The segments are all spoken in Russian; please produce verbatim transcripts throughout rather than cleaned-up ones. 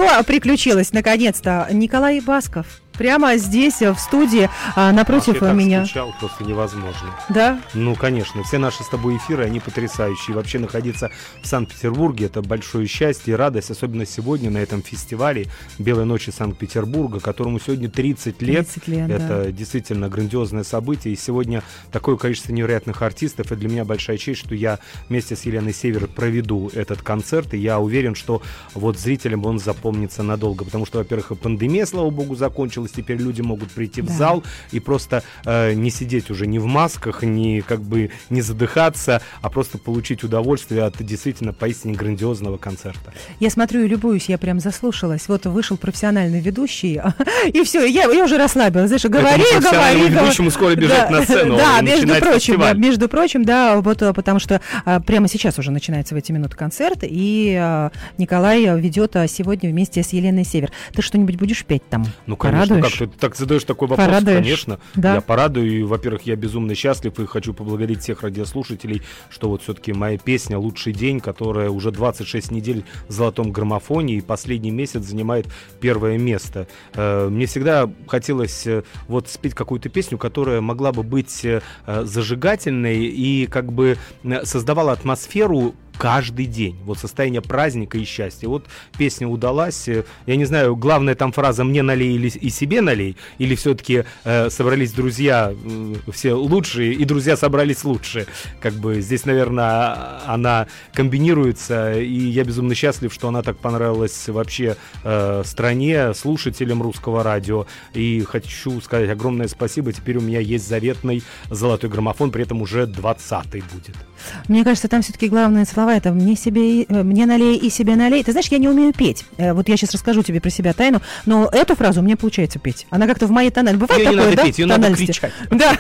что приключилось наконец-то? Николай Басков. Прямо здесь, в студии, напротив Ах, я меня. так скучал, просто невозможно. Да? Ну, конечно. Все наши с тобой эфиры, они потрясающие. Вообще находиться в Санкт-Петербурге — это большое счастье и радость, особенно сегодня на этом фестивале «Белые ночи Санкт-Петербурга», которому сегодня тридцать лет. тридцать лет, это да. действительно грандиозное событие. И сегодня такое количество невероятных артистов. И для меня большая честь, что я вместе с Еленой Север проведу этот концерт. И я уверен, что вот зрителям он запомнится надолго. Потому что, во-первых, и пандемия, слава богу, закончилась. Теперь люди могут прийти да. в зал и просто э, не сидеть уже ни в масках, ни как бы не задыхаться, а просто получить удовольствие от действительно поистине грандиозного концерта. Я смотрю и любуюсь, я прям заслушалась. Вот вышел профессиональный ведущий, и все, я, я уже расслабилась. Знаешь, говори, говори. Ведущему скоро бежать да, на сцену. Да, между прочим, фестиваль. между прочим, да, вот потому что а, прямо сейчас уже начинается в эти минуты концерт, и а, Николай ведет а, сегодня вместе с Еленой Север. Ты что-нибудь будешь петь там? Ну, конечно. Порадуешь? Как ты так задаешь такой вопрос? Порадуешь? Конечно. Да. Я порадую. И, во-первых, я безумно счастлив и хочу поблагодарить всех радиослушателей, что вот все-таки моя песня «Лучший день», которая уже двадцать шесть недель в золотом граммофоне и последний месяц занимает первое место. Мне всегда хотелось вот спеть какую-то песню, которая могла бы быть зажигательной и как бы создавала атмосферу каждый день. Вот состояние праздника и счастья. Вот песня удалась. Я не знаю, главная там фраза «мне налей» или «и себе налей», или все-таки э, собрались друзья э, все лучшие, и друзья собрались лучшие. Как бы здесь, наверное, она комбинируется, и я безумно счастлив, что она так понравилась вообще э, стране, слушателям русского радио. И хочу сказать огромное спасибо. Теперь у меня есть заветный золотой граммофон, при этом уже двадцатый будет. Мне кажется, там все-таки главные слова это «мне себе, мне налей и себе налей». Ты знаешь, я не умею петь. Вот я сейчас расскажу тебе про себя тайну, но эту фразу мне получается петь. Она как-то в моей тональности. Бывает ее такое, не надо да? Петь, ее надо кричать. Да.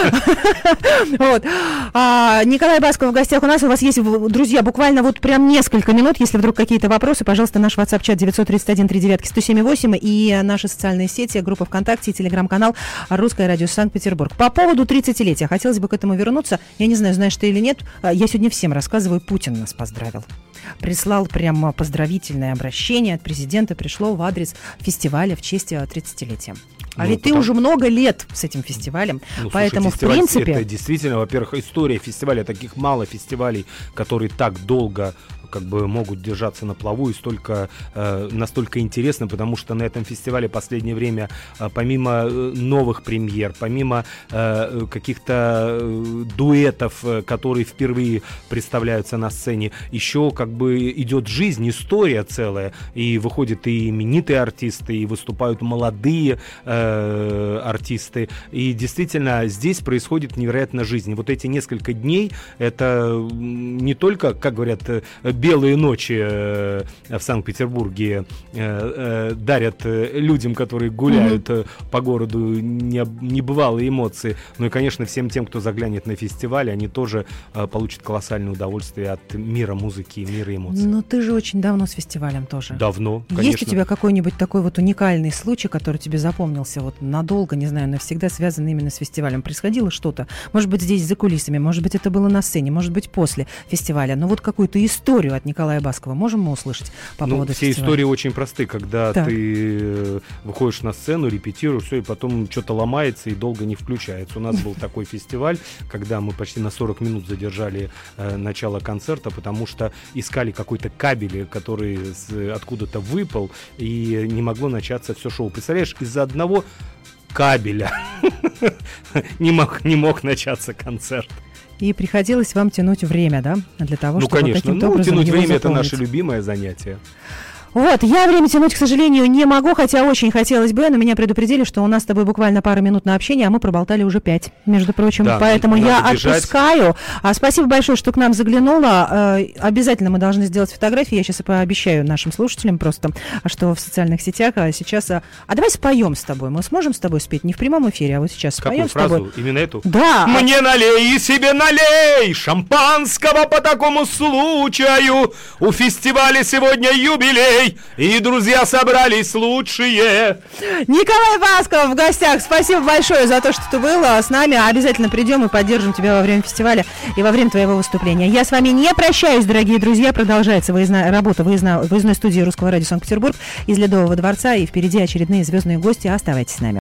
Вот. Николай Басков в гостях у нас. У вас есть, друзья, буквально вот прям несколько минут. Если вдруг какие-то вопросы, пожалуйста, наш WhatsApp-чат девять три один три девять сто семь восемь и наши социальные сети, группа ВКонтакте и телеграм-канал «Русское радио Санкт-Петербург». По поводу тридцатилетия. Хотелось бы к этому вернуться. Я не знаю, знаешь ты или нет. Я сегодня всем рассказываю. Путин нас поздравил. Прислал прямо поздравительное обращение от президента, пришло в адрес фестиваля в честь тридцатилетия. А ну, ведь потому... ты уже много лет с этим фестивалем, ну, поэтому, слушай, в принципе... Это действительно, во-первых, история фестиваля, таких мало фестивалей, которые так долго как бы могут держаться на плаву и столько, э, настолько интересно, потому что на этом фестивале в последнее время, э, помимо э, новых премьер, помимо э, каких-то э, дуэтов, э, которые впервые представляются на сцене, еще как бы идет жизнь, история целая, и выходят и именитые артисты, и выступают молодые э, артисты, и действительно здесь происходит невероятная жизнь. И вот эти несколько дней, это не только, как говорят, белые ночи э, в Санкт-Петербурге э, э, дарят э, людям, которые гуляют mm-hmm. э, по городу, не, небывалые эмоции. Ну и, конечно, всем тем, кто заглянет на фестиваль, они тоже э, получат колоссальное удовольствие от мира музыки, мира эмоций. Ну ты же очень давно с фестивалем тоже. Давно, конечно. Есть у тебя какой-нибудь такой вот уникальный случай, который тебе запомнился вот надолго, не знаю, навсегда связанный именно с фестивалем? Происходило что-то? Может быть, здесь за кулисами, может быть, это было на сцене, может быть, после фестиваля. Но вот какую-то историю от Николая Баскова можем мы услышать по ну, поводу все фестиваля? истории очень просты, когда так. ты выходишь на сцену, репетируешь, все, и потом что-то ломается и долго не включается. У нас был такой фестиваль, когда мы почти на сорок минут задержали э, начало концерта, потому что искали какой-то кабель, который с, откуда-то выпал, и не могло начаться все шоу. Представляешь, из-за одного кабеля не мог, не мог начаться концерт. И приходилось вам тянуть время, да, для того, ну, чтобы конечно. каким-то ну, образом тянуть его время — заполнить. Это наше любимое занятие. Вот, я время тянуть, к сожалению, не могу, хотя очень хотелось бы, но меня предупредили, что у нас с тобой буквально пару минут на общение, а мы проболтали уже пять, между прочим, да, поэтому я бежать. отпускаю. А, спасибо большое, что к нам заглянула. А, обязательно мы должны сделать фотографии, я сейчас пообещаю нашим слушателям просто, что в социальных сетях а сейчас... А, а давай споем с тобой, мы сможем с тобой спеть не в прямом эфире, а вот сейчас споем с тобой. Какую фразу? Именно эту? Да. Мне налей и себе налей шампанского по такому случаю, у фестиваля сегодня юбилей. друзей, и друзья собрались лучшие. Николай Басков в гостях. Спасибо большое за то, что ты был с нами. Обязательно придем и поддержим тебя во время фестиваля и во время твоего выступления. Я с вами не прощаюсь, дорогие друзья. Продолжается выездная работа выездной, выездной студии Русского радио Санкт-Петербург из Ледового дворца. И впереди очередные звездные гости. Оставайтесь с нами.